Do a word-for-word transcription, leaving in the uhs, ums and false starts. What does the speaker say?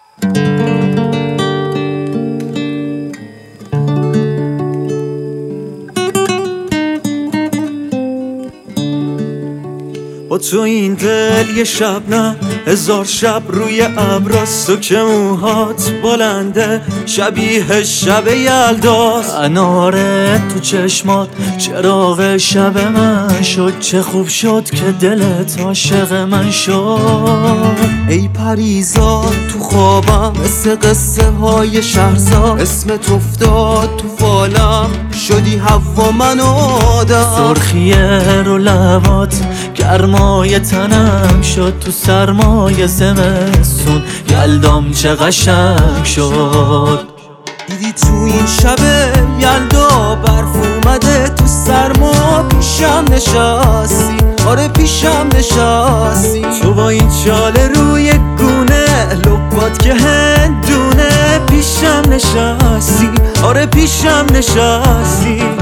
با تو این دل یه شب نه هزار شب روی ابراست، تو که موهات بلنده شبیه شب یلداست. اناره تو چشمات چراغ شب من شد، چه خوب شد که دلت عاشق من شد. ای پریزاد تو خوابم مثل قصه های شهرزاد، اسمت افتاد تو فالم شدی حوا من آدم. سرخی رو لبات گرمای تنم شد، تو سرمای زمستون یلدام چه قشنگ شد. دیدی تو این شب یلدا برف اومده تو سرما، پیشم نشستی آره پیشم نشستی. تو با این چاله روی گونه لبات که هندونه، پیشم نشستی آره پیشم نشستی.